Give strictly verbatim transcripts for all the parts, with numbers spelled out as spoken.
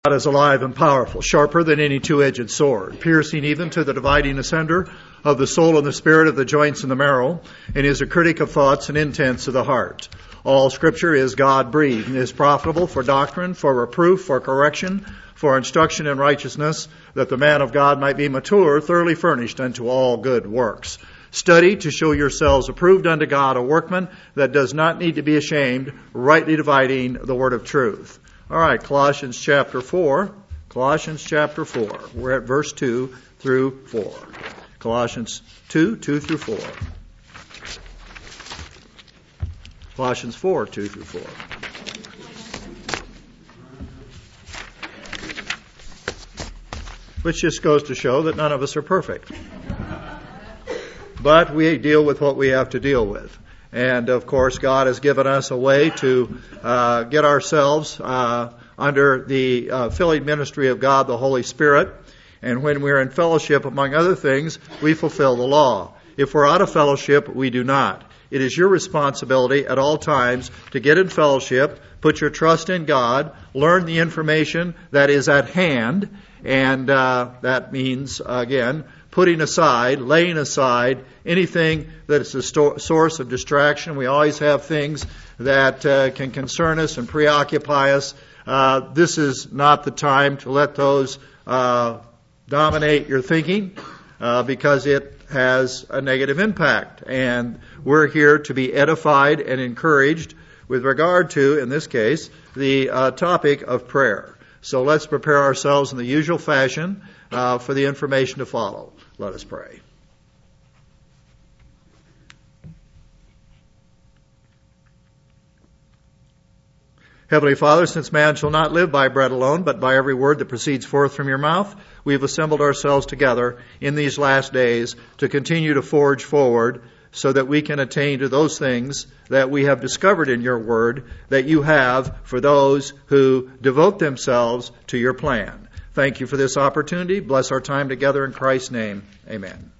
God is alive and powerful, sharper than any two-edged sword, piercing even to the dividing asunder of the soul and the spirit, of the joints and the marrow, and is a critic of thoughts and intents of the heart. All Scripture is God-breathed and is profitable for doctrine, for reproof, for correction, for instruction in righteousness, that the man of God might be mature, thoroughly furnished unto all good works. Study to show yourselves approved unto God, a workman that does not need to be ashamed, rightly dividing the word of truth. All right, Colossians chapter four. Colossians chapter four. We're at verse two through four. Colossians two, two through four. Colossians four, two through four. Which just goes to show that none of us are perfect. But we deal with what we have to deal with. And, of course, God has given us a way to uh, get ourselves uh, under the uh, filling ministry of God, the Holy Spirit. And when we're in fellowship, among other things, we fulfill the law. If we're out of fellowship, we do not. It is your responsibility at all times to get in fellowship, put your trust in God, learn the information that is at hand, and uh, that means, again, putting aside, laying aside anything that is a sto- source of distraction. We always have things that uh, can concern us and preoccupy us. Uh, this is not the time to let those uh, dominate your thinking uh, because it has a negative impact. And we're here to be edified and encouraged with regard to, in this case, the uh, topic of prayer. So let's prepare ourselves in the usual fashion uh, for the information to follow. Let us pray. Heavenly Father, since man shall not live by bread alone, but by every word that proceeds forth from your mouth, we've assembled ourselves together in these last days to continue to forge forward so that we can attain to those things that we have discovered in your word that you have for those who devote themselves to your plan. Thank you for this opportunity. Bless our time together in Christ's name. Amen.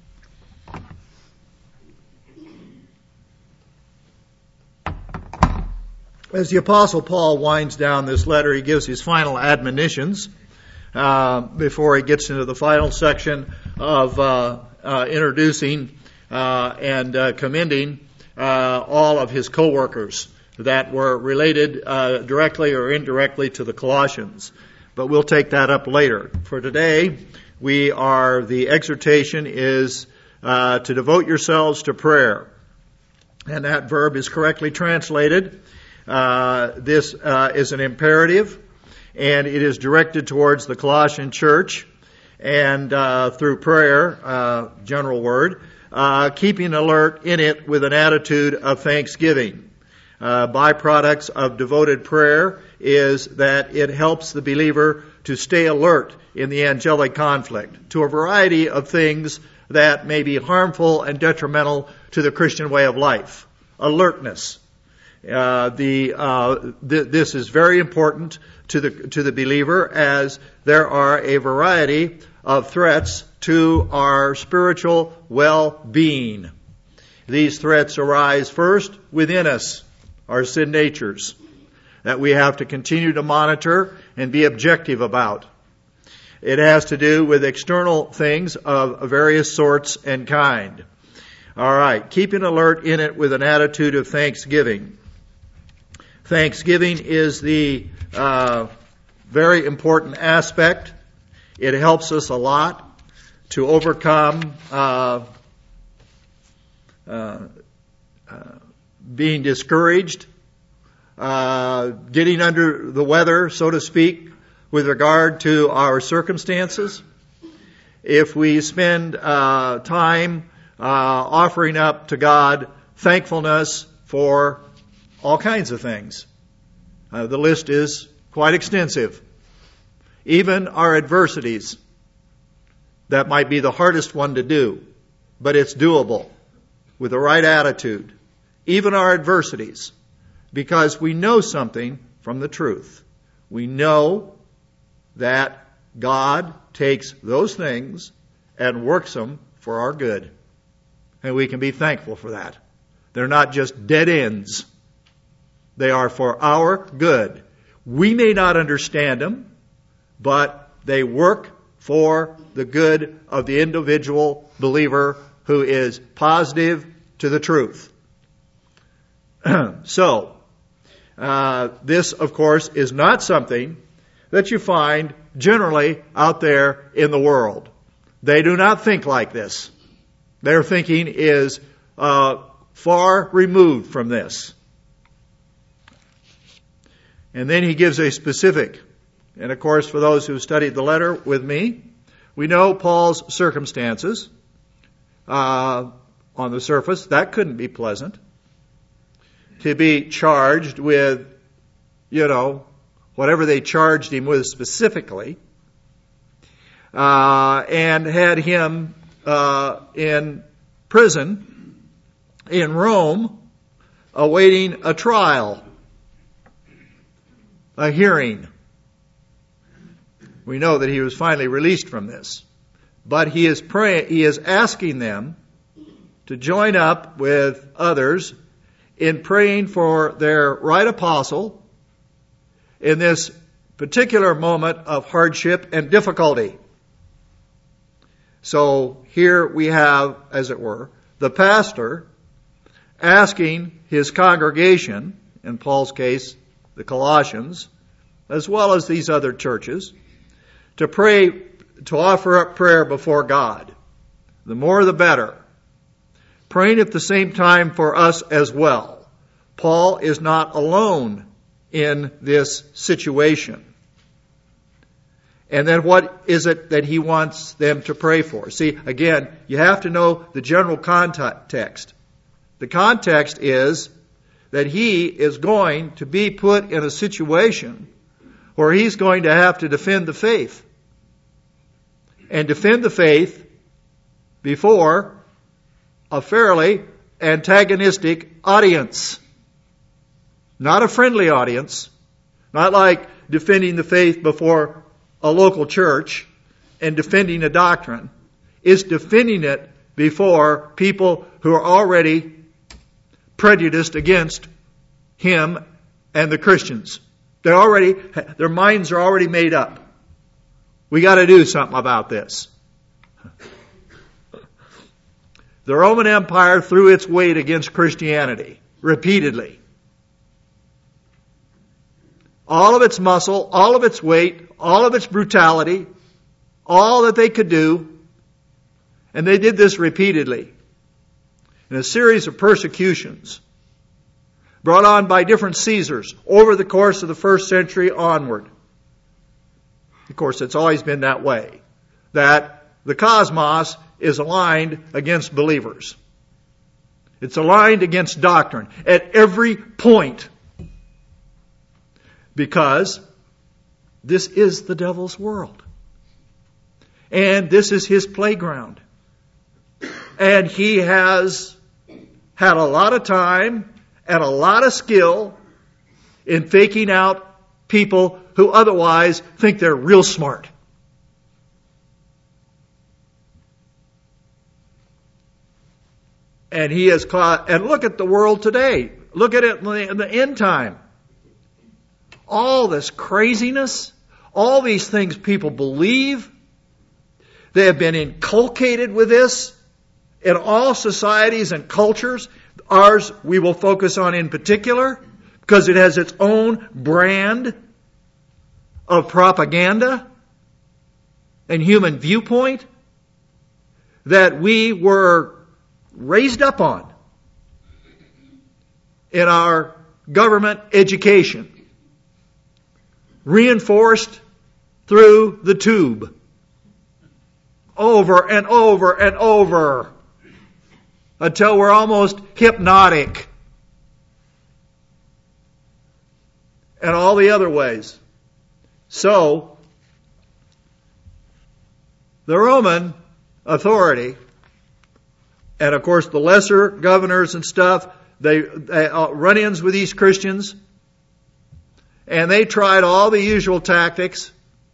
As the Apostle Paul winds down this letter, he gives his final admonitions uh, before he gets into the final section of uh, uh, introducing uh, and uh, commending uh, all of his co-workers that were related uh, directly or indirectly to the Colossians. But we'll take that up later. For today, we are, the exhortation is uh, to devote yourselves to prayer. And that verb is correctly translated. Uh, this uh, is an imperative, and it is directed towards the Colossian church. And uh, through prayer, uh, general word, uh, keeping alert in it with an attitude of thanksgiving. Uh, byproducts of devoted prayer is that it helps the believer to stay alert in the angelic conflict to a variety of things that may be harmful and detrimental to the Christian way of life. Alertness. Uh, the uh, th- this is very important to the to the believer, as there are a variety of threats to our spiritual well-being. These threats arise first within us, our sin natures, that we have to continue to monitor and be objective about. It has to do with external things of various sorts and kind. All right, keeping alert in it with an attitude of thanksgiving. Thanksgiving is the uh, very important aspect. It helps us a lot to overcome uh, uh, uh, being discouraged, uh, getting under the weather, so to speak, with regard to our circumstances. If we spend uh, time uh, offering up to God thankfulness for all kinds of things. Uh, the list is quite extensive. Even our adversities, that might be the hardest one to do, but it's doable with the right attitude. Even our adversities, because we know something from the truth. We know that God takes those things and works them for our good. And we can be thankful for that. They're not just dead ends. They are for our good. We may not understand them. but they work for the good of the individual believer who is positive to the truth. So, uh, this, of course, is not something that you find generally out there in the world. They do not think like this. Their thinking is uh, far removed from this. And then he gives a specific. And of course, for those who studied the letter with me, we know Paul's circumstances. Uh, on the surface, that couldn't be pleasant. To be charged with, you know, whatever they charged him with specifically, uh, and had him uh, in prison in Rome, awaiting a trial, a hearing. We know that he was finally released from this, but he is praying. He is asking them to join up with others in praying for their right apostle in this particular moment of hardship and difficulty. So here we have, as it were, the pastor asking his congregation, in Paul's case, the Colossians, as well as these other churches, to pray, to offer up prayer before God. The more the better. Praying at the same time for us as well. Paul is not alone in this situation. And then what is it that he wants them to pray for? See, again, you have to know the general context. The context is that he is going to be put in a situation where he's going to have to defend the faith. And defend the faith before a fairly antagonistic audience. Not a friendly audience. Not like defending the faith before a local church and defending a doctrine. It's defending it before people who are already prejudiced against him and the Christians. They're already, their minds are already made up. We got to do something about this. The Roman Empire threw its weight against Christianity repeatedly. All of its muscle, all of its weight, all of its brutality, all that they could do. And they did this repeatedly. In a series of persecutions brought on by different Caesars over the course of the first century onward. Of course, it's always been that way. That the cosmos is aligned against believers. It's aligned against doctrine at every point. Because this is the devil's world. And this is his playground. And he has had a lot of time and a lot of skill in faking out people who otherwise think they're real smart. And he has caught, and look at the world today. Look at it in the, in the end time. All this craziness, all these things people believe, they have been inculcated with this in all societies and cultures. Ours we will focus on in particular because it has its own brand of propaganda and human viewpoint that we were raised up on in our government education, reinforced through the tube over and over and over until we're almost hypnotic, and all the other ways. So, the Roman authority, and of course the lesser governors and stuff, they, they uh, run-ins with these Christians, and they tried all the usual tactics,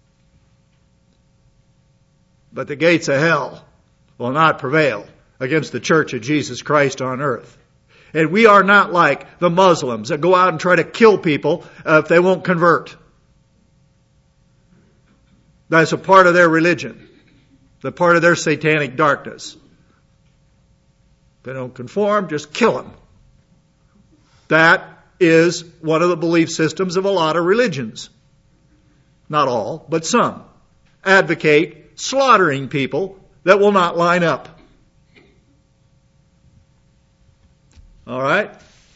but the gates of hell will not prevail against the Church of Jesus Christ on earth. And we are not like the Muslims that go out and try to kill people uh, if they won't convert. That's a part of their religion, the part of their satanic darkness. If they don't conform, just kill them. That is one of the belief systems of a lot of religions. Not all, but some advocate slaughtering people that will not line up. All right?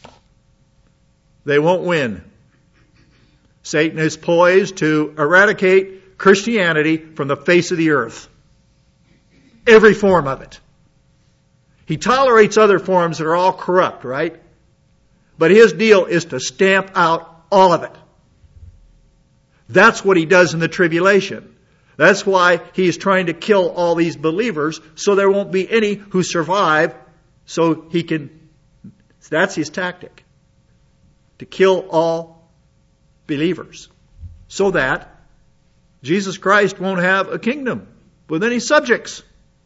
They won't win. Satan is poised to eradicate Christianity from the face of the earth. Every form of it. He tolerates other forms that are all corrupt, right? But his deal is to stamp out all of it. That's what he does in the tribulation. That's why he is trying to kill all these believers so there won't be any who survive, so he can... That's his tactic. To kill all believers. So that Jesus Christ won't have a kingdom with any subjects.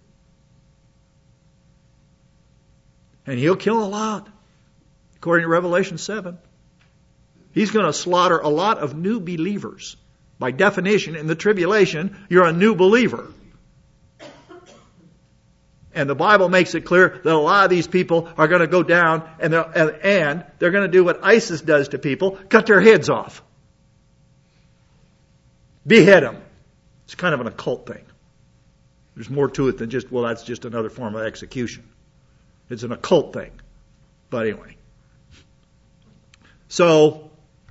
And he'll kill a lot. According to Revelation seven. He's going to slaughter a lot of new believers. By definition, in the tribulation, you're a new believer. And the Bible makes it clear that a lot of these people are going to go down and they're, and, and they're going to do what ISIS does to people, cut their heads off. Behead them. It's kind of an occult thing. There's more to it than just, well, that's just another form of execution. It's an occult thing. But anyway. So,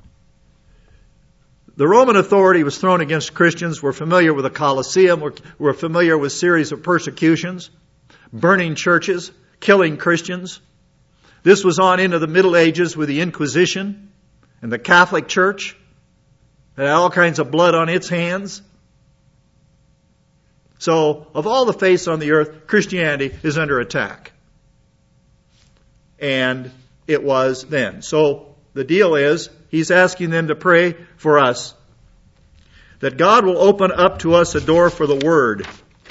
the Roman authority was thrown against Christians. We're familiar with the Colosseum. We're, we're familiar with series of persecutions. Burning churches, killing Christians. This was on into the Middle Ages with the Inquisition and the Catholic Church. It had all kinds of blood on its hands. So, of all the faiths on the earth, Christianity is under attack. And it was then. So, the deal is, he's asking them to pray for us. That God will open up to us a door for the Word.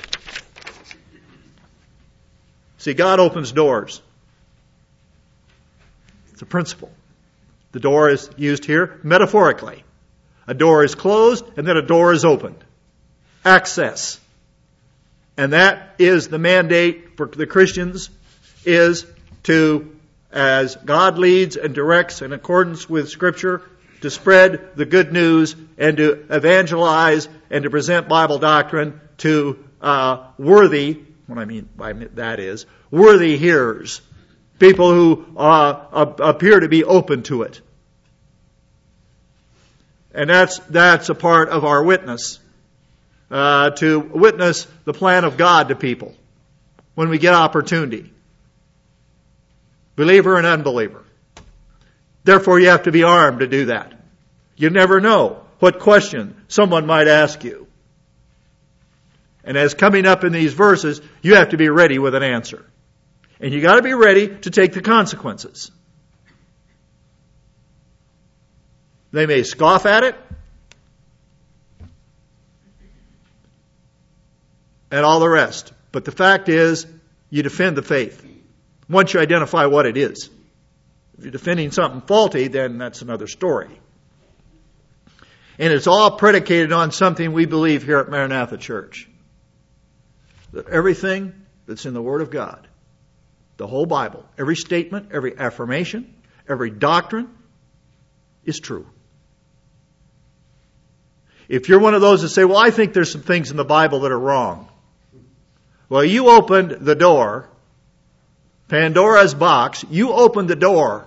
See, God opens doors. It's a principle. The door is used here metaphorically. A door is closed and then a door is opened. Access. And that is the mandate for the Christians, is to, as God leads and directs in accordance with Scripture, to spread the good news and to evangelize and to present Bible doctrine to uh, worthy, what I mean by that is, worthy hearers. People who uh, appear to be open to it. And that's that's a part of our witness. Uh, to witness the plan of God to people when we get opportunity. Believer and unbeliever. Therefore you have to be armed to do that. You never know what question someone might ask you. And as coming up in these verses, you have to be ready with an answer. And you got to be ready to take the consequences. They may scoff at it. And all the rest. But the fact is, you defend the faith. Once you identify what it is. If you're defending something faulty, then that's another story. And it's all predicated on something we believe here at Maranatha Church. That everything that's in the Word of God, the whole Bible, every statement, every affirmation, every doctrine is true. If you're one of those that say, well, I think there's some things in the Bible that are wrong. Well, you opened the door, Pandora's box, you opened the door.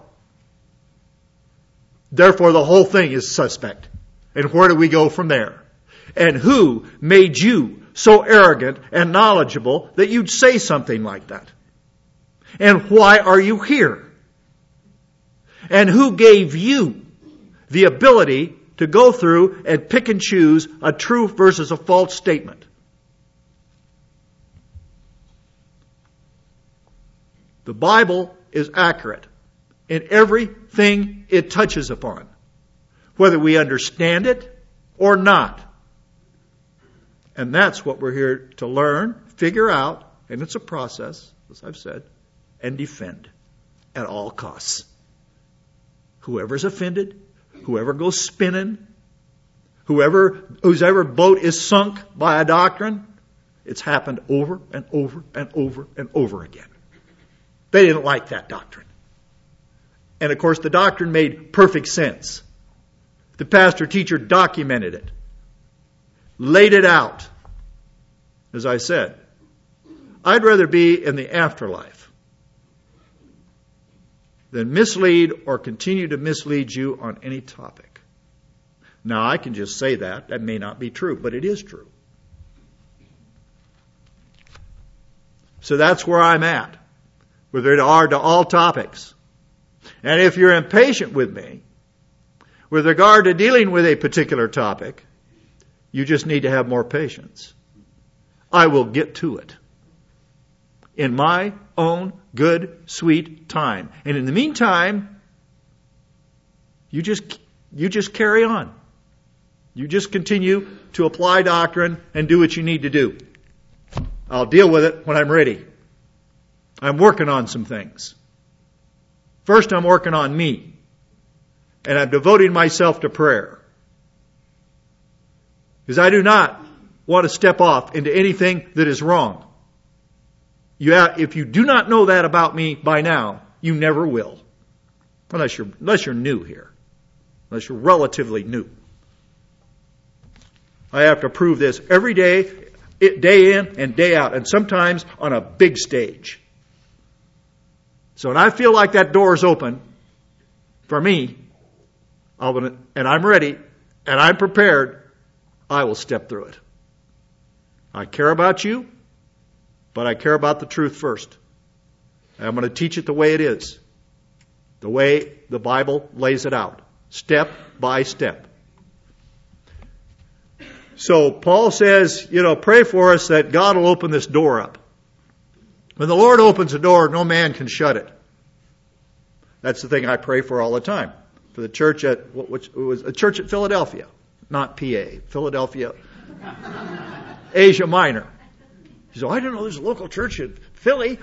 Therefore, the whole thing is suspect. And where do we go from there? And who made you so arrogant and knowledgeable that you'd say something like that? And why are you here? And who gave you the ability to go through and pick and choose a true versus a false statement? The Bible is accurate in everything it touches upon, whether we understand it or not. And that's what we're here to learn, figure out, and it's a process, as I've said, and defend at all costs. Whoever's offended, whoever goes spinning, Whoever, whose ever boat is sunk by a doctrine, it's happened over and over and over and over again. They didn't like that doctrine. And of course, the doctrine made perfect sense. The pastor teacher documented it, laid it out. As I said, I'd rather be in the afterlife than mislead or continue to mislead you on any topic. Now, I can just say that. That may not be true, but it is true. So that's where I'm at with regard to all topics. And if you're impatient with me with regard to dealing with a particular topic, you just need to have more patience. I will get to it in my own good, sweet time. And in the meantime, you just, you just carry on. You just continue to apply doctrine and do what you need to do. I'll deal with it when I'm ready. I'm working on some things. First, I'm working on me. And I'm devoting myself to prayer. Because I do not want to step off into anything that is wrong. You have, if you do not know that about me by now, you never will. Unless you're, unless you're new here. Unless you're relatively new. I have to prove this every day, day in and day out, and sometimes on a big stage. So when I feel like that door is open for me, I'll, and I'm ready, and I'm prepared, I will step through it. I care about you, but I care about the truth first. And I'm going to teach it the way it is, the way the Bible lays it out, step by step. So Paul says, you know, pray for us that God will open this door up. When the Lord opens a door, no man can shut it. That's the thing I pray for all the time. For the church at, which was a church at Philadelphia, not P A, Philadelphia, Asia Minor. He said, oh, I didn't know there's a local church in Philly.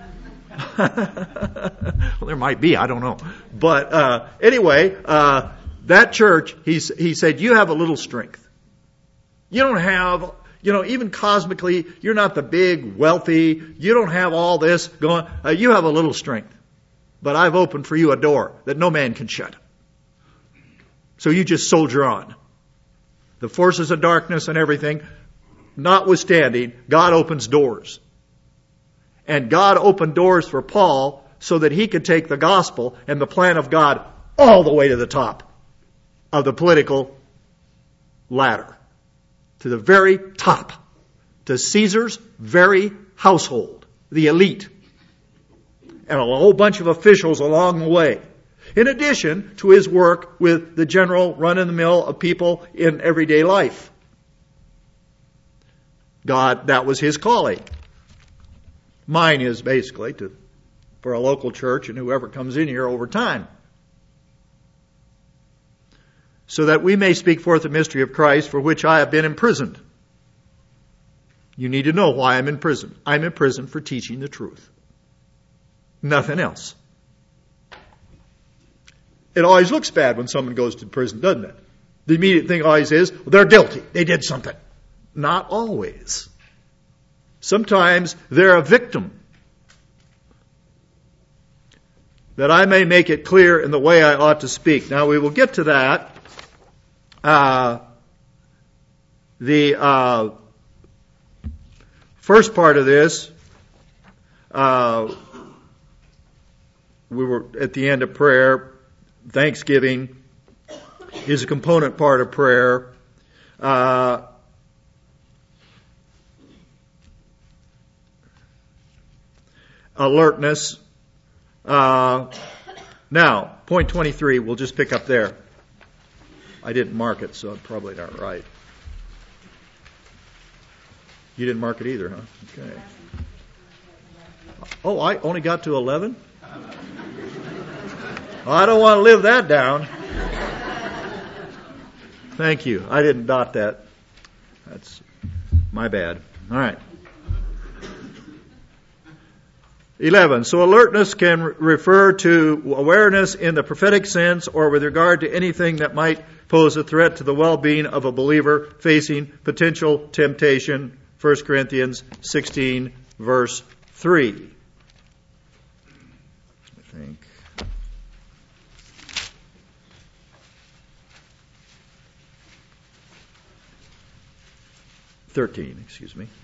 Well, there might be, I don't know. But uh, anyway, uh, that church, he, he said, you have a little strength. You don't have, you know, even cosmically, you're not the big, wealthy, you don't have all this going. Uh, you have a little strength. But I've opened for you a door that no man can shut. So you just soldier on. The forces of darkness and everything, notwithstanding, God opens doors. And God opened doors for Paul so that he could take the gospel and the plan of God all the way to the top of the political ladder. To the very top. To Caesar's very household. The elite. And a whole bunch of officials along the way. In addition to his work with the general run-of-the-mill of people in everyday life. God, that was his calling. Mine is basically to, for a local church and whoever comes in here over time. So that we may speak forth the mystery of Christ for which I have been imprisoned. You need to know why I'm in prison. I'm in prison for teaching the truth. Nothing else. It always looks bad when someone goes to prison, doesn't it? The immediate thing always is, well, they're guilty. They did something. Not always. Sometimes they're a victim. That I may make it clear in the way I ought to speak. Now we will get to that. Uh, the uh, first part of this, uh, we were at the end of prayer. Thanksgiving is a component part of prayer. Uh, alertness. Uh, now, point twenty-three, we'll just pick up there. I didn't mark it, so I'm probably not right. You didn't mark it either, huh? Okay. Oh, I only got to eleven? I don't want to live that down. Thank you. I didn't dot that. That's my bad. All right. eleven. So alertness can refer to awareness in the prophetic sense or with regard to anything that might pose a threat to the well-being of a believer facing potential temptation. First Corinthians sixteen, verse three. I think. thirteen, excuse me.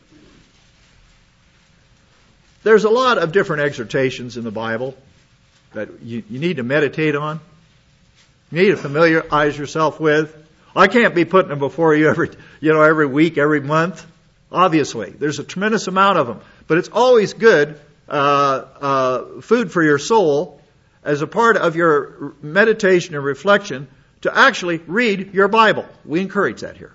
There's a lot of different exhortations in the Bible that you, you need to meditate on. You need to familiarize yourself with. I can't be putting them before you every, you know, every week, every month. Obviously, there's a tremendous amount of them, but it's always good uh, uh, food for your soul as a part of your meditation and reflection to actually read your Bible. We encourage that here.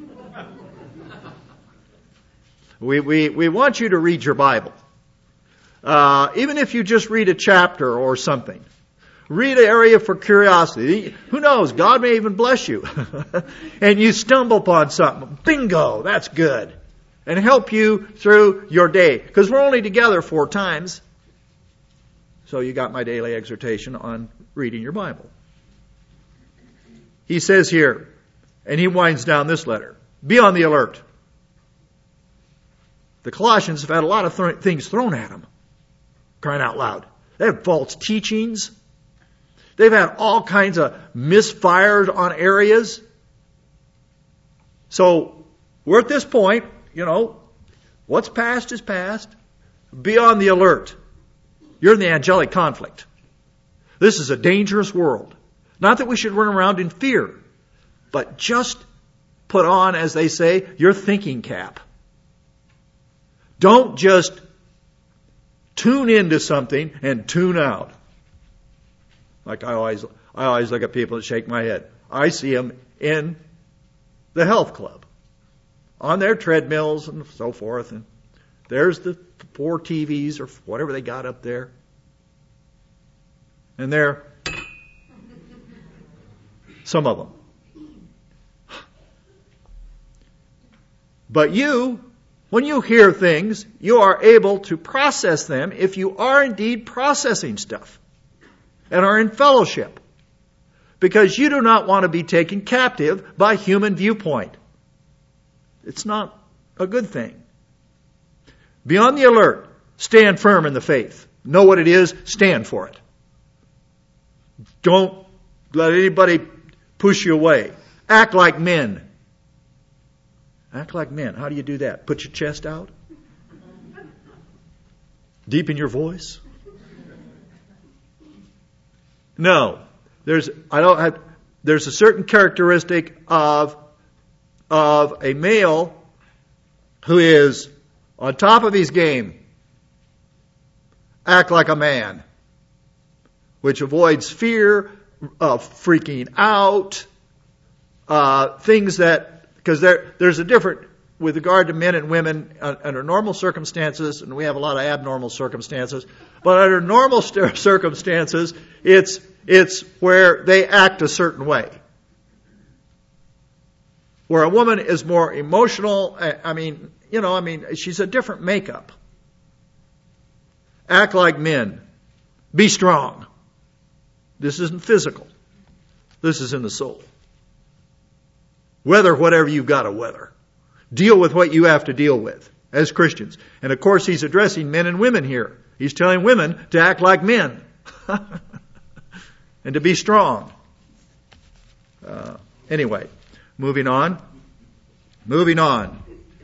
We we we want you to read your Bible, uh, even if you just read a chapter or something. Read an area for curiosity. Who knows? God may even bless you. And you stumble upon something. Bingo! That's good. And help you through your day. Because we're only together four times. So you got my daily exhortation on reading your Bible. He says here, and he winds down this letter, be on the alert. The Colossians have had a lot of th- things thrown at them. Crying out loud. They have false teachings. They've had all kinds of misfires on areas. So we're at this point, you know, what's past is past. Be on the alert. You're in the angelic conflict. This is a dangerous world. Not that we should run around in fear, but just put on, as they say, your thinking cap. Don't just tune into something and tune out. Like I always, I always look at people and shake my head. I see them in the health club, on their treadmills and so forth. And there's the four T Vs or whatever they got up there. And they're, some of them. But you, when you hear things, you are able to process them if you are indeed processing stuff. And are in fellowship. Because you do not want to be taken captive by human viewpoint. It's not a good thing. Be on the alert. Stand firm in the faith. Know what it is. Stand for it. Don't let anybody push you away. Act like men. Act like men. How do you do that? Put your chest out? Deepen your voice? No, there's I don't have, there's a certain characteristic of of a male who is on top of his game. Act like a man, which avoids fear of freaking out, uh, things that because there there's a different with regard to men and women uh, under normal circumstances, and we have a lot of abnormal circumstances. But under normal st- circumstances, it's it's where they act a certain way. Where a woman is more emotional, I mean, you know, I mean, she's a different makeup. Act like men. Be strong. This isn't physical. This is in the soul. Weather whatever you've got to weather. Deal with what you have to deal with as Christians. And of course, he's addressing men and women here. He's telling women to act like men and to be strong. Uh, anyway, moving on. Moving on.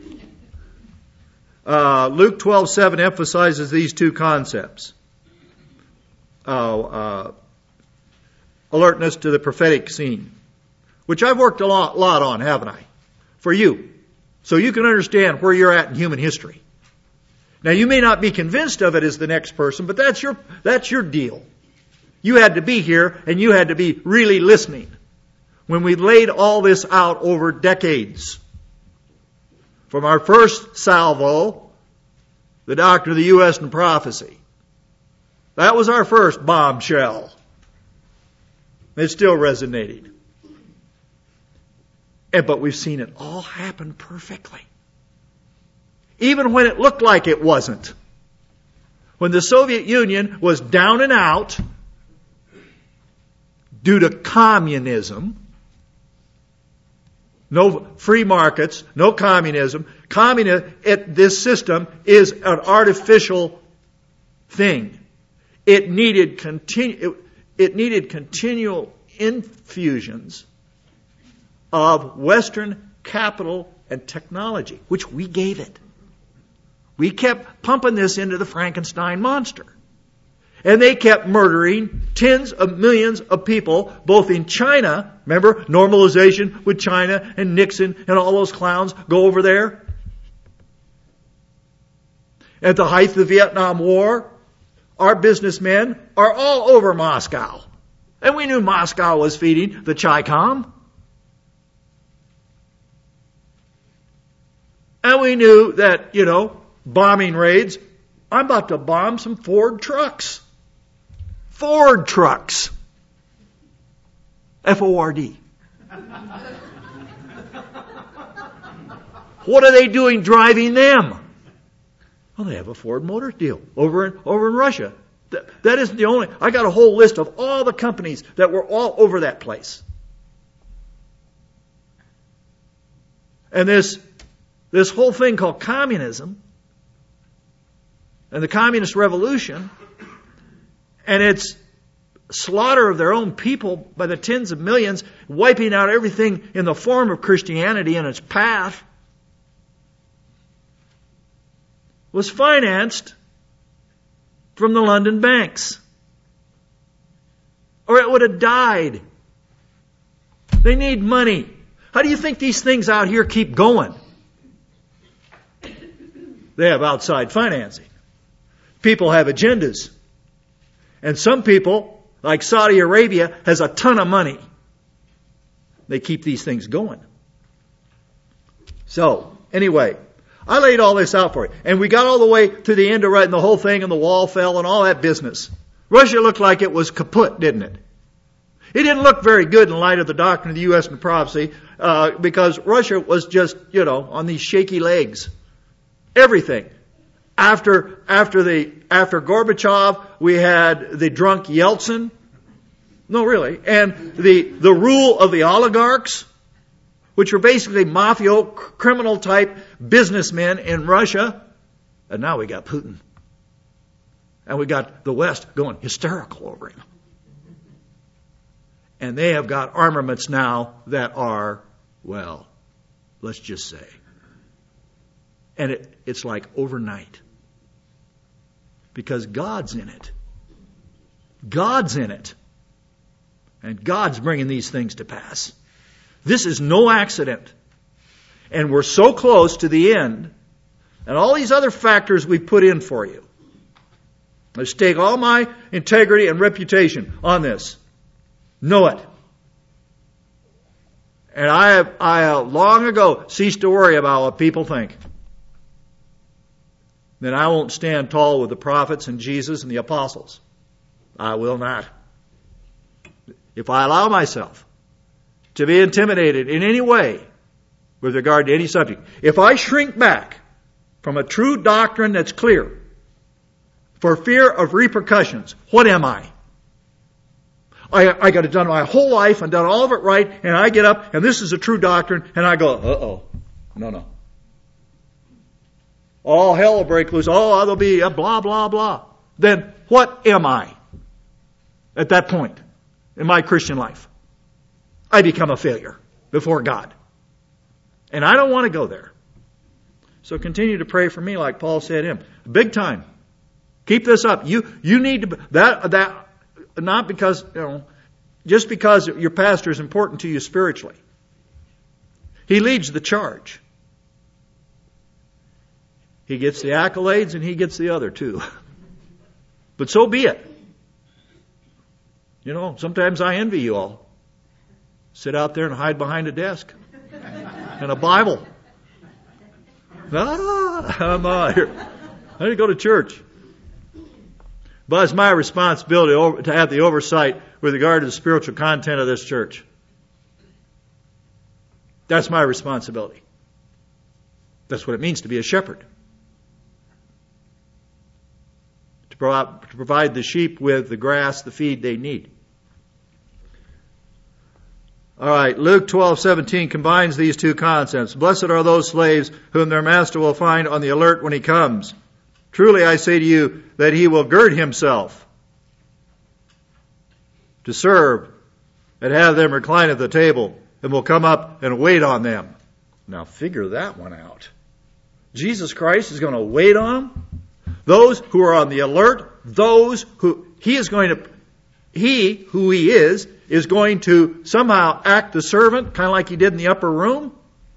Uh, Luke twelve seven emphasizes these two concepts. Uh, uh, alertness to the prophetic scene, which I've worked a lot, lot on, haven't I? For you. So you can understand where you're at in human history. Now you may not be convinced of it as the next person, but that's your, that's your deal. You had to be here and you had to be really listening when we laid all this out over decades. From our first salvo, the Doctrine of the U S and Prophecy. That was our first bombshell. It's still resonating. But we've seen it all happen perfectly. Even when it looked like it wasn't. when the Soviet Union was down and out due to communism, no free markets, no communism. Communi- it, this system is an artificial thing. It needed continu- it, it needed continual infusions of Western capital and technology, which we gave it. We kept pumping this into the Frankenstein monster. And they kept murdering tens of millions of people, both in China. Remember, normalization with China and Nixon and all those clowns go over there. At the height of the Vietnam War, our businessmen are all over Moscow. And we knew Moscow was feeding the Chi-Com. And we knew that, you know, bombing raids, I'm about to bomb some Ford trucks. Ford trucks. F O R D. What are they doing driving them? Well, they have a Ford Motors deal over in, over in Russia. That, that isn't the only. I got a whole list of all the companies that were all over that place. And this, this whole thing called communism and the communist revolution and its slaughter of their own people by the tens of millions, wiping out everything in the form of Christianity and its path, was financed from the London banks. Or it would have died. They need money. How do you think these things out here keep going? They have outside financing. People have agendas. And some people, like Saudi Arabia, has a ton of money. They keep these things going. So, anyway, I laid all this out for you. And we got all the way to the end of writing the whole thing, and the wall fell and all that business. Russia looked like it was kaput, didn't it? It didn't look very good in light of the doctrine of the U S and prophecy, uh, because Russia was just, you know, on these shaky legs. Everything. After, after the, after Gorbachev, we had the drunk Yeltsin. No, really. And the, the rule of the oligarchs, which were basically mafia, criminal type businessmen in Russia. And now we got Putin. And we got the West going hysterical over him. And they have got armaments now that are, well, let's just say. And it, it's like overnight. Because God's in it. God's in it. And God's bringing these things to pass. This is no accident. And we're so close to the end. And all these other factors we put in for you. I stake all my integrity and reputation on this. Know it. And I have, I have long ago ceased to worry about what people think. Then I won't stand tall with the prophets and Jesus and the apostles. I will not. If I allow myself to be intimidated in any way with regard to any subject, if I shrink back from a true doctrine that's clear for fear of repercussions, what am I? I, I got it done my whole life and done all of it right, and I get up and this is a true doctrine, and I go, uh-oh, no, no. All hell will break loose. Oh, there'll be a blah, blah, blah. Then what am I at that point in my Christian life? I become a failure before God. And I don't want to go there. So continue to pray for me like Paul said him. Big time. Keep this up. You you need to, that, that not because, you know, just because your pastor is important to you spiritually. He leads the charge. He gets the accolades and he gets the other too. But so be it. You know, sometimes I envy you all. Sit out there and hide behind a desk and a Bible. Ah, I'm uh, here. I need to go to church. But it's my responsibility to have the oversight with regard to the spiritual content of this church. That's my responsibility. That's what it means to be a shepherd. to provide the sheep with the grass, the feed they need. All right, Luke twelve seventeen combines these two concepts. Blessed are those slaves whom their master will find on the alert when he comes. Truly I say to you that he will gird himself to serve and have them recline at the table and will come up and wait on them. Now figure that one out. Jesus Christ is going to wait on them. Those who are on the alert, those who he is going to, he who he is, is going to somehow act the servant, kind of like he did in the upper room.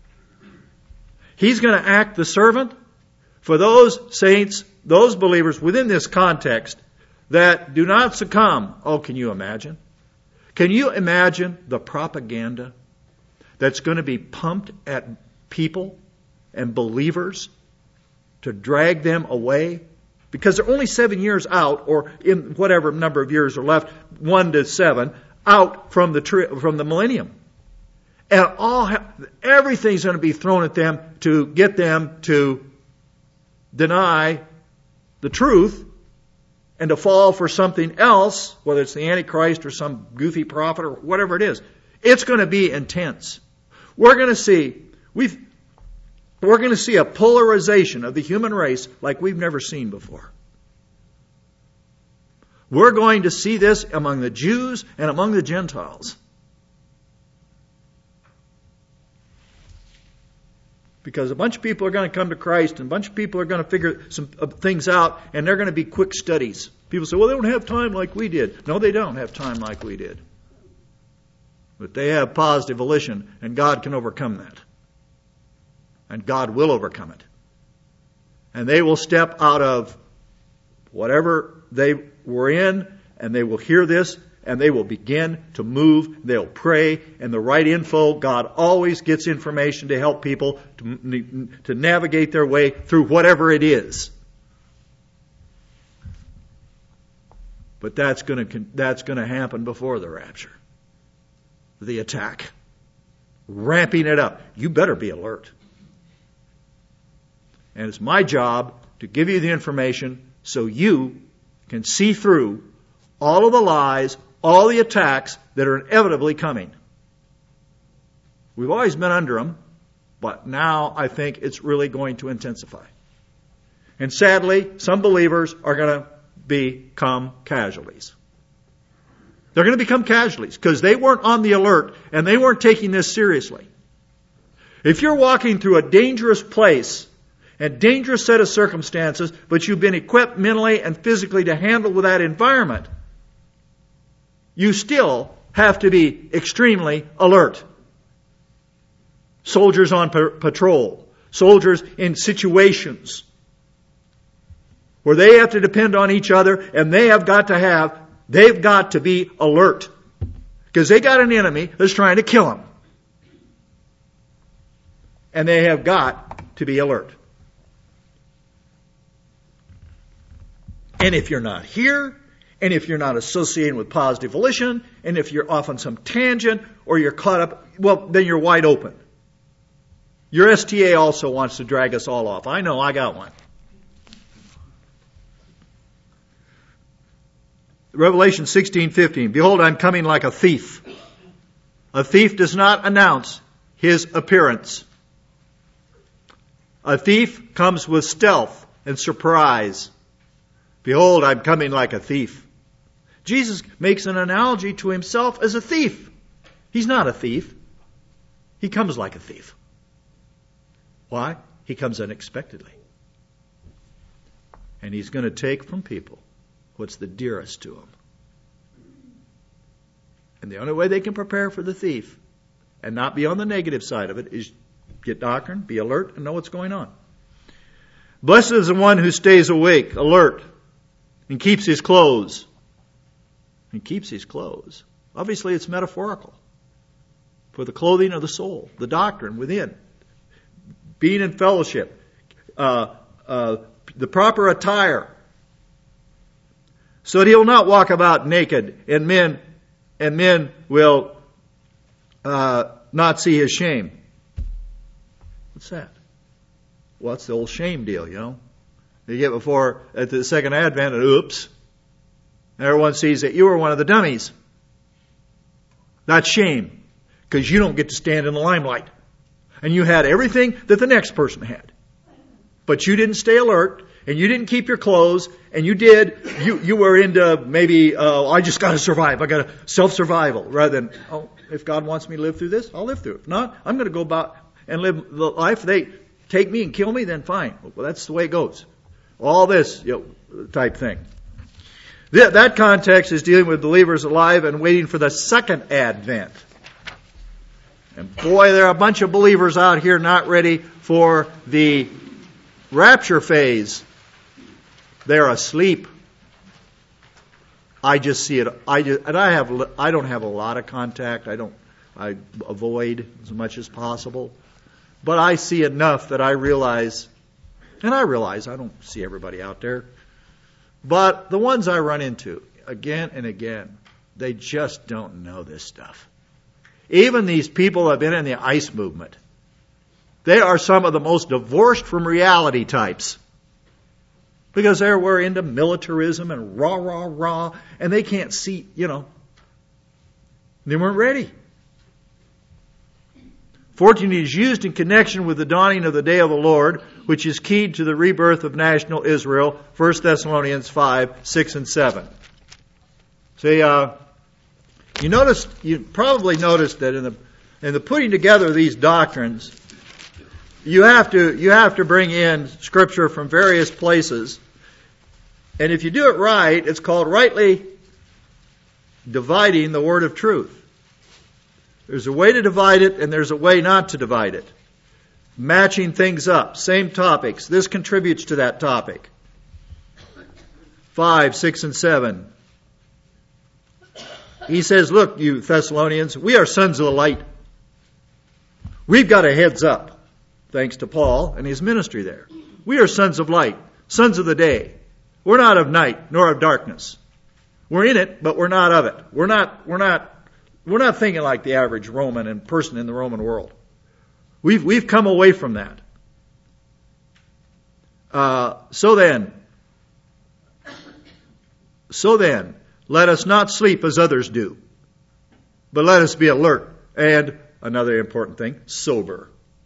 He's going to act the servant for those saints, those believers within this context that do not succumb. Oh, can you imagine? Can you imagine the propaganda that's going to be pumped at people and believers to drag them away? Because they're only seven years out, or in whatever number of years are left, one to seven, out from the tri- from the millennium. And all ha- everything's going to be thrown at them to get them to deny the truth and to fall for something else, whether it's the Antichrist or some goofy prophet or whatever it is. It's going to be intense. We're going to see, we've, we're going to see a polarization of the human race like we've never seen before. We're going to see this among the Jews and among the Gentiles. Because a bunch of people are going to come to Christ and a bunch of people are going to figure some things out, and they're going to be quick studies. People say, well, they don't have time like we did. No, they don't have time like we did. But they have positive volition, and God can overcome that. And God will overcome it. And they will step out of whatever they were in, and they will hear this, and they will begin to move. They'll pray, and the right info. God always gets information to help people to, to navigate their way through whatever it is. But that's going to that's going to happen before the rapture. The attack. Ramping it up. You better be alert. And it's my job to give you the information so you can see through all of the lies, all the attacks that are inevitably coming. We've always been under them, but now I think it's really going to intensify. And sadly, some believers are going to become casualties. They're going to become casualties because they weren't on the alert and they weren't taking this seriously. If you're walking through a dangerous place, a dangerous set of circumstances, but you've been equipped mentally and physically to handle with that environment, you still have to be extremely alert. Soldiers on pa- patrol, soldiers in situations where they have to depend on each other, and they have got to have, they've got to be alert because they got an enemy that's trying to kill them. And they have got to be alert. And if you're not here, and if you're not associating with positive volition, and if you're off on some tangent, or you're caught up, well, then you're wide open. Your S T A also wants to drag us all off. I know, I got one. Revelation sixteen fifteen. Behold, I'm coming like a thief. A thief does not announce his appearance. A thief comes with stealth and surprise. Behold, I'm coming like a thief. Jesus makes an analogy to himself as a thief. He's not a thief. He comes like a thief. Why? He comes unexpectedly. And he's going to take from people what's the dearest to them. And the only way they can prepare for the thief and not be on the negative side of it is get doctrine, be alert, and know what's going on. Blessed is the one who stays awake, alert, and keeps his clothes. And keeps his clothes. Obviously, it's metaphorical. For the clothing of the soul, the doctrine within. Being in fellowship. Uh, uh, the proper attire. So that he will not walk about naked, and men, and men will uh, not see his shame. What's that? Well, it's the old shame deal, you know. You get before at the second advent, and oops, everyone sees that you were one of the dummies. That's shame, because you don't get to stand in the limelight. And you had everything that the next person had. But you didn't stay alert, and you didn't keep your clothes, and you did, you, you were into maybe, uh, I just got to survive. I got to self-survival, rather than, oh, if God wants me to live through this, I'll live through it. If not, I'm going to go about and live the life. They take me and kill me, then fine. Well, that's the way it goes. All this, you know, type thing. That, that context is dealing with believers alive and waiting for the second advent. And boy, there are a bunch of believers out here not ready for the rapture phase. They're asleep. I just see it. I just, and I have. I don't have a lot of contact. I don't. I avoid as much as possible. But I see enough that I realize, and I realize I don't see everybody out there. But the ones I run into again and again, they just don't know this stuff. Even these people who have been in the ICE movement, they are some of the most divorced from reality types. Because they were into militarism and rah, rah, rah, and they can't see, you know, they weren't ready. Fortunately, it is used in connection with the dawning of the day of the Lord, which is keyed to the rebirth of national Israel, First Thessalonians five, six, and seven. See, uh, you noticed, you probably noticed that in the in the putting together of these doctrines, you have to you have to bring in Scripture from various places, and if you do it right, it's called rightly dividing the word of truth. There's a way to divide it, and there's a way not to divide it. Matching things up, same topics. This contributes to that topic. Five, six, and seven. He says, look, you Thessalonians, we are sons of the light. We've got a heads up, thanks to Paul and his ministry there. We are sons of light, sons of the day. We're not of night, nor of darkness. We're in it, but we're not of it. We're not, we're not, we're not thinking like the average Roman and person in the Roman world. We've, we've come away from that. Uh, so then, so then, let us not sleep as others do, but let us be alert. And another important thing, sober.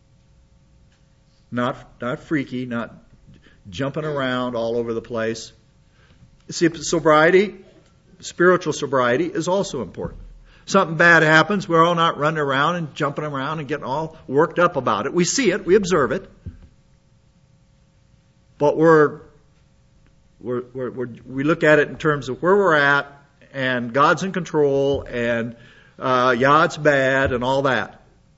Not, not freaky, not jumping around all over the place. See, sobriety, spiritual sobriety is also important. Something bad happens, we're all not running around and jumping around and getting all worked up about it. We see it, we observe it, but we're, we're, we're, we're we look at it in terms of where we're at, and God's in control, and uh, yeah, it's bad, and all that.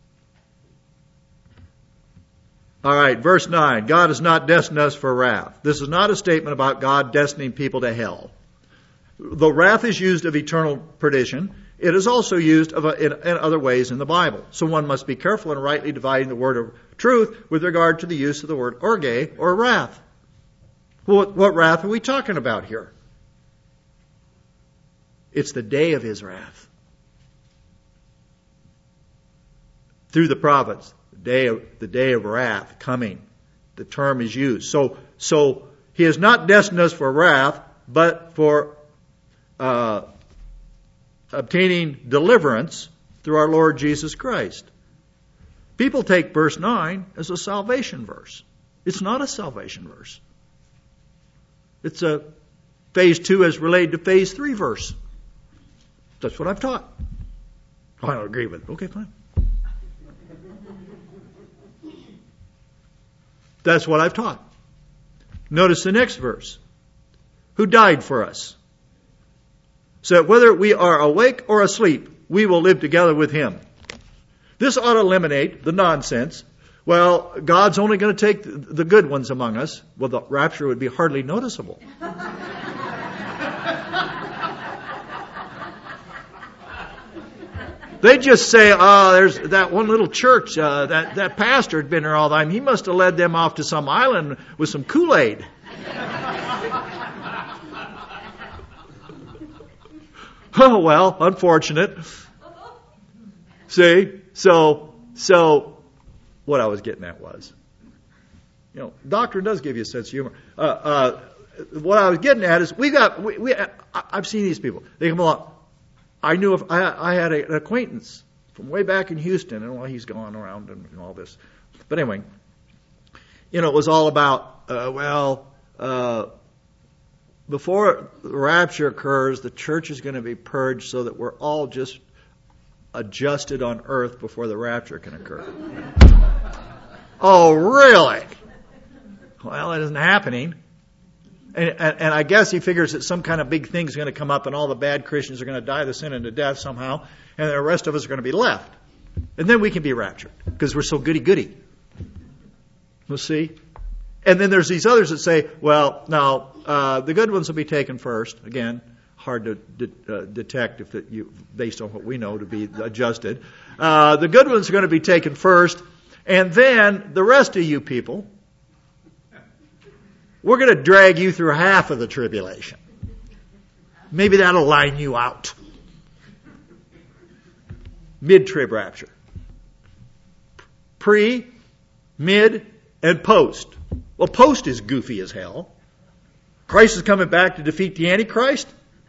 All right, verse nine. God has not destined us for wrath. This is not a statement about God destining people to hell. Though wrath is used of eternal perdition, it is also used of a, in, in other ways in the Bible. So one must be careful in rightly dividing the word of truth with regard to the use of the word orge, or wrath. What, what wrath are we talking about here? It's the day of his wrath. Through the prophets, the day of, the day of wrath coming. The term is used. So, so he has not destined us for wrath, but for uh, obtaining deliverance through our Lord Jesus Christ. People take verse nine as a salvation verse. It's not a salvation verse. It's a phase two as related to phase three verse. That's what I've taught. I don't agree with it. Okay, fine. That's what I've taught. Notice the next verse. Who died for us, so that whether we are awake or asleep, we will live together with him. This ought to eliminate the nonsense. Well, God's only going to take the good ones among us. Well, the rapture would be hardly noticeable. They just say, oh, there's that one little church, uh, that, that pastor had been there all the time. He must have led them off to some island with some Kool-Aid. Oh, well, unfortunate. See? So, so, what I was getting at was, You know, doctrine does give you a sense of humor. Uh, uh, what I was getting at is we got we, we I, I've seen these people. They come along. I knew if I, I had a, an acquaintance from way back in Houston, and well, he's gone around and, and all this. But anyway, you know, it was all about uh, well, uh, before the rapture occurs, the church is going to be purged so that we're all just adjusted on earth before the rapture can occur. Oh, really? Well, it isn't happening. And, and, and I guess he figures that some kind of big thing is going to come up and all the bad Christians are going to die the sin into death somehow, and the rest of us are going to be left. And then we can be raptured because we're so goody-goody. We'll see. And then there's these others that say, well, no, uh, the good ones will be taken first. Again, hard to de- uh, detect if it, you, based on what we know to be adjusted. Uh, the good ones are going to be taken first, and then the rest of you people, we're going to drag you through half of the tribulation. Maybe that'll line you out. Mid-trib rapture. Pre, mid, and post. Well, post is goofy as hell. Christ is coming back to defeat the Antichrist.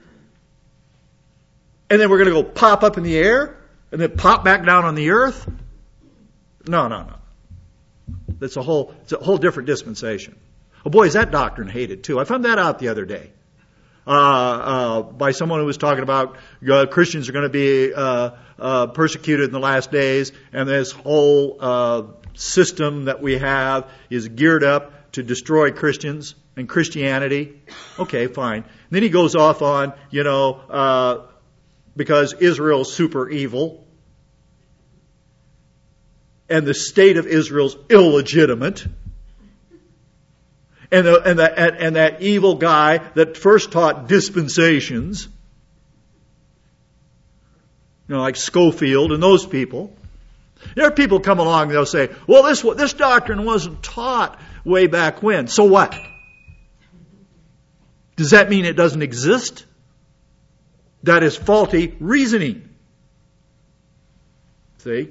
And then we're going to go pop up in the air and then pop back down on the earth. No, no, no. That's a whole, it's a whole different dispensation. Oh boy, is that doctrine hated too. I found that out the other day. Uh, uh, by someone who was talking about uh, Christians are going to be uh, uh, persecuted in the last days, and this whole uh, system that we have is geared up to destroy Christians and Christianity. Okay, fine. And then he goes off on, you know, uh, because Israel's super evil, and the state of Israel's illegitimate. And, the, and, the, and, and that evil guy that first taught dispensations, you know, like Schofield and those people. There are people come along and they'll say, well, this, this doctrine wasn't taught way back when. So what? Does that mean it doesn't exist? That is faulty reasoning. See?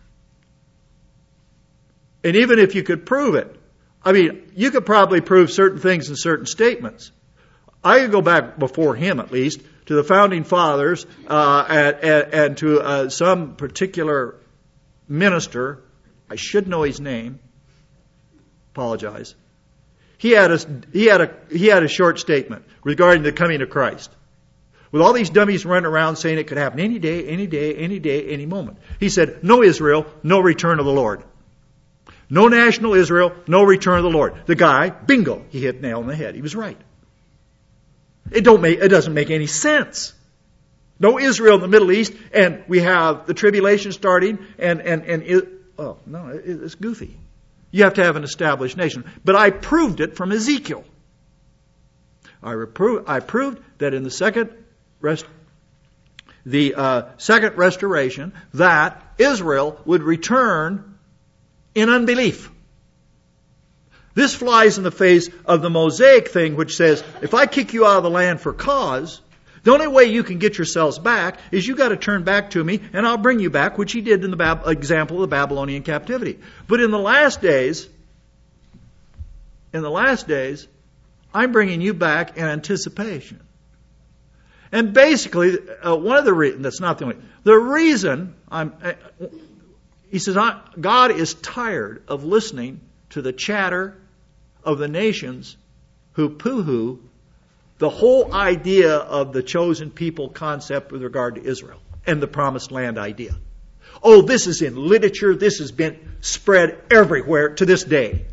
And even if you could prove it, I mean, you could probably prove certain things in certain statements. I could go back before him, at least, to the founding fathers uh, and, and, and to uh, some particular minister. I should know his name. Apologize. He had a he had a he had a short statement regarding the coming of Christ, with all these dummies running around saying it could happen any day, any day, any day, any moment. He said, "No Israel, no return of the Lord." No national Israel, no return of the Lord. The guy, bingo, he hit nail on the head. He was right. It don't make, it doesn't make any sense. No Israel in the Middle East, and we have the tribulation starting, and, and, and it, oh, no, it, it's goofy. You have to have an established nation. But I proved it from Ezekiel. I, repro- I proved that in the second rest, the uh, second restoration, that Israel would return in unbelief. This flies in the face of the Mosaic thing, which says, if I kick you out of the land for cause, the only way you can get yourselves back is you got to turn back to me, and I'll bring you back, which he did in the Bab- example of the Babylonian captivity. But in the last days, in the last days, I'm bringing you back in anticipation. And basically, uh, one of the reasons, that's not the only, the reason I'm, uh, he says, God is tired of listening to the chatter of the nations who poo-hoo the whole idea of the chosen people concept with regard to Israel and the promised land idea. Oh, this is in literature. This has been spread everywhere to this day.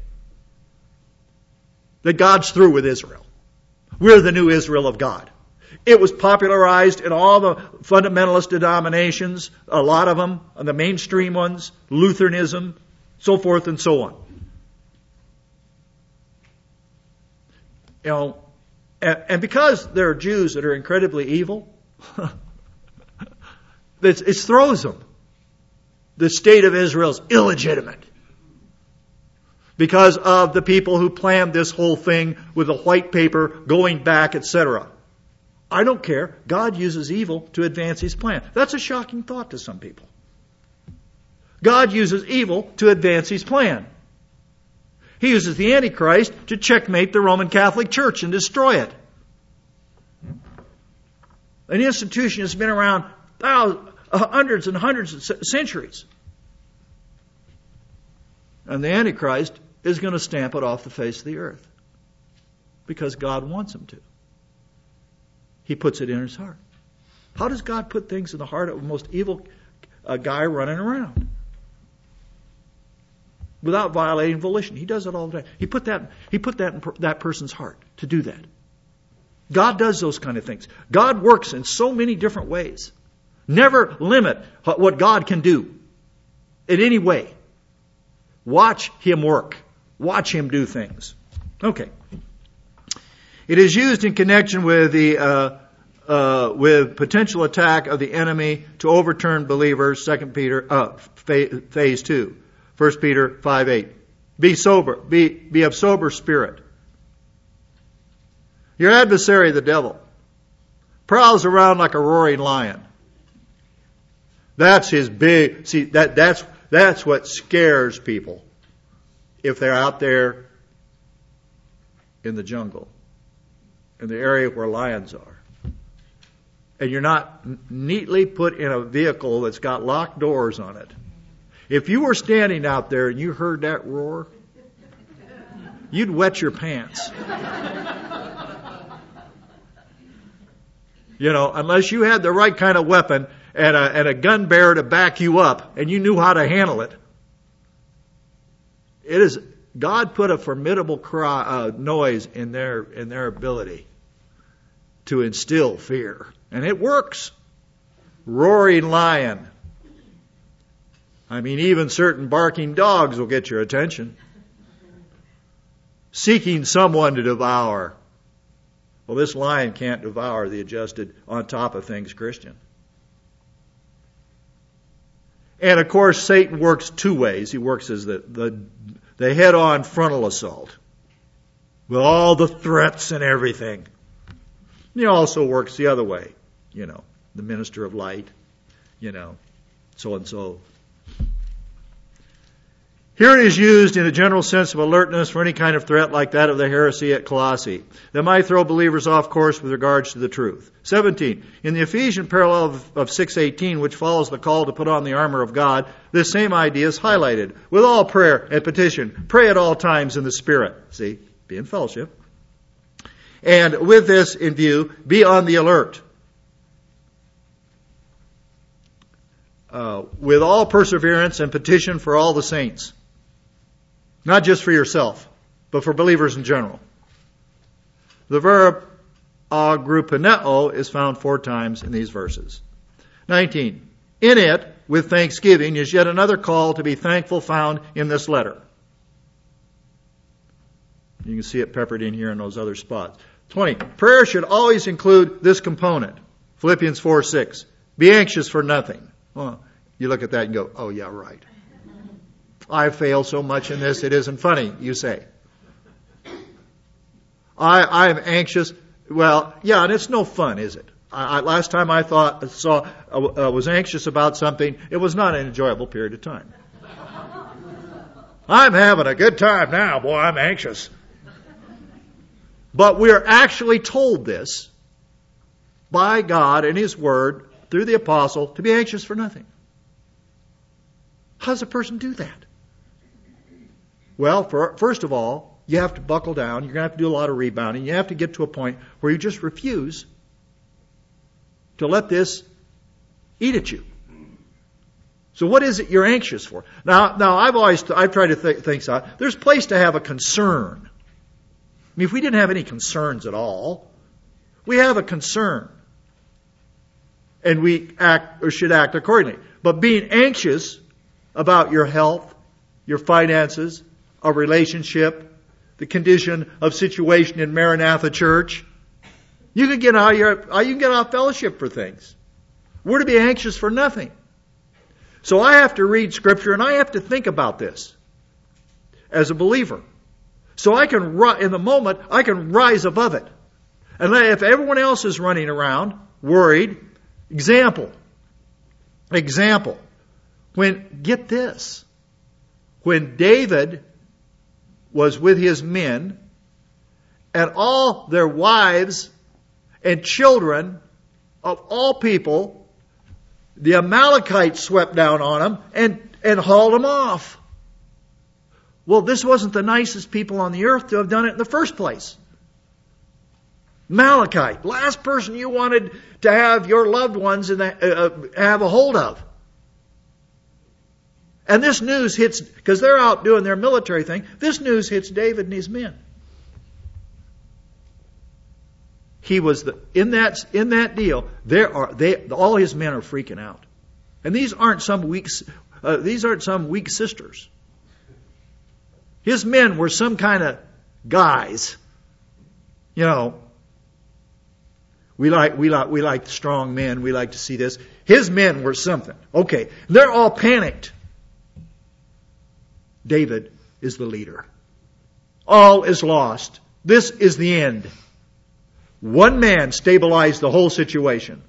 That God's through with Israel. We're the new Israel of God. It was popularized in all the fundamentalist denominations, a lot of them, the mainstream ones, Lutheranism, so forth and so on. You know, and, and because there are Jews that are incredibly evil, it, it throws them. The state of Israel is illegitimate. Because of the people who planned this whole thing with the white paper going back, et cetera. I don't care. God uses evil to advance His plan. That's a shocking thought to some people. God uses evil to advance His plan. He uses the Antichrist to checkmate the Roman Catholic Church and destroy it. An institution that's been around thousands, hundreds and hundreds of centuries. And the Antichrist is going to stamp it off the face of the earth. Because God wants him to. He puts it in his heart. How does God put things in the heart of the most evil uh, guy running around? Without violating volition. He does it all the time. He put that, he put that in per, that person's heart to do that. God does those kind of things. God works in so many different ways. Never limit what God can do in any way. Watch him work. Watch him do things. Okay. It is used in connection with the uh, uh, with potential attack of the enemy to overturn believers. Second Peter uh, phase two. First Peter five eight. Be sober. Be be of sober spirit. Your adversary, the devil, prowls around like a roaring lion. That's his big. See that that's that's what scares people if they're out there in the jungle, in the area where lions are, and you're not neatly put in a vehicle that's got locked doors on it. If you were standing out there and you heard that roar, you'd wet your pants. You know, unless you had the right kind of weapon and a, and a gun bearer to back you up and you knew how to handle it. It is, God put a formidable cry, uh, noise in their, in their ability to instill fear. And it works. Roaring lion. I mean, even certain barking dogs will get your attention. Seeking someone to devour. Well, this lion can't devour the adjusted, on top of things Christian. And of course, Satan works two ways. He works as the, the, the head-on frontal assault. With all the threats and everything. He also works the other way. You know, the minister of light. You know, so and so. Here it is used in a general sense of alertness for any kind of threat like that of the heresy at Colossae that might throw believers off course with regards to the truth. seventeen. In the Ephesian parallel of, of six eighteen, which follows the call to put on the armor of God, this same idea is highlighted. With all prayer and petition, pray at all times in the Spirit. See, be in fellowship. And with this in view, be on the alert. Uh, with all perseverance and petition for all the saints. Not just for yourself, but for believers in general. The verb agrupaneo is found four times in these verses. nineteen. In it, with thanksgiving, is yet another call to be thankful found in this letter. You can see it peppered in here in those other spots. twenty. Prayer should always include this component. Philippians four six. Be anxious for nothing. Well, you look at that and go, oh yeah, right. I fail so much in this, it isn't funny, you say. I, I'm anxious. Well, yeah, and it's no fun, is it? I, I, last time I thought, saw, uh, was anxious about something, it was not an enjoyable period of time. I'm having a good time now, boy, I'm anxious. But we're actually told this by God and His Word through the apostle to be anxious for nothing. How does a person do that? Well, for, first of all, you have to buckle down. You're going to have to do a lot of rebounding. You have to get to a point where you just refuse to let this eat at you. So what is it you're anxious for? Now, now I've always, I've tried to th- think so. There's place to have a concern. I mean, if we didn't have any concerns at all, we have a concern. And we act, or should act accordingly. But being anxious about your health, your finances, a relationship, the condition of situation in Maranatha Church, you can get out your, you can get out fellowship for things. We're to be anxious for nothing. So I have to read Scripture and I have to think about this as a believer. So I can, in the moment, I can rise above it. And if everyone else is running around, worried, example, example, when, get this, when David was with his men, and all their wives and children of all people, the Amalekites swept down on them and, and hauled them off. Well, this wasn't the nicest people on the earth to have done it in the first place. Amalekite, last person you wanted to have your loved ones in the, uh, have a hold of. And this news hits, because they're out doing their military thing, this news hits David and his men. He was the, in that in that deal. There are they all his men are freaking out, and these aren't some weak uh, these aren't some weak sisters. His men were some kind of guys, you know. We like we like we like strong men. We like to see this. His men were something. Okay, they're all panicked. David is the leader. All is lost. This is the end. One man stabilized the whole situation.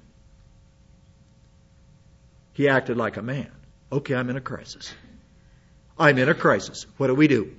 He acted like a man. Okay, I'm in a crisis. I'm in a crisis. What do we do?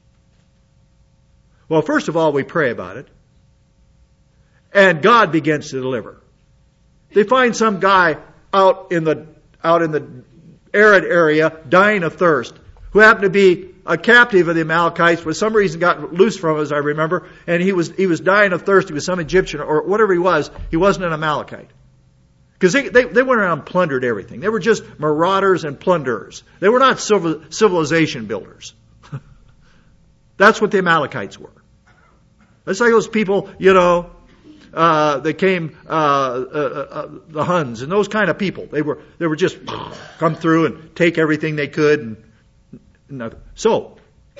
Well, first of all, we pray about it. And God begins to deliver. They find some guy out in the out in the arid area dying of thirst, who happened to be a captive of the Amalekites, for some reason got loose from us, I remember, and he was he was dying of thirst. He was some Egyptian or whatever he was. He wasn't an Amalekite. Because they, they, they went around and plundered everything. They were just marauders and plunderers. They were not civil, civilization builders. That's what the Amalekites were. That's like those people, you know, uh, that came, uh, uh, uh, the Huns and those kind of people. They were they were just come through and take everything they could and nothing. So,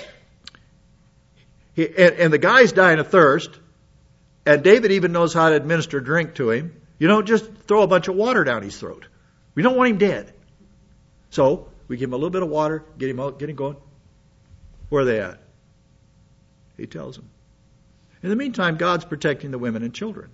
he, and, and the guy's dying of thirst, and David even knows how to administer drink to him. You don't just throw a bunch of water down his throat. We don't want him dead. So, we give him a little bit of water, get him out, get him going. Where are they at? He tells them. In the meantime, God's protecting the women and children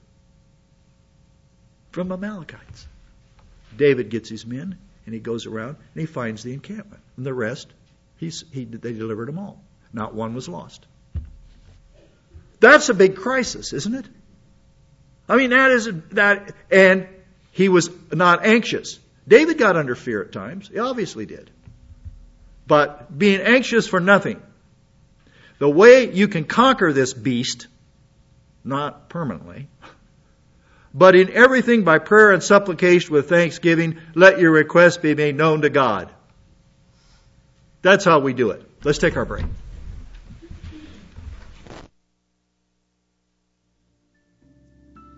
from Amalekites. David gets his men, and he goes around, and he finds the encampment. And the rest, he's, he, they delivered them all. Not one was lost. That's a big crisis, isn't it? I mean, that is, that, and he was not anxious. David got under fear at times. He obviously did. But being anxious for nothing. The way you can conquer this beast, not permanently, but in everything by prayer and supplication with thanksgiving, let your requests be made known to God. That's how we do it. Let's take our break.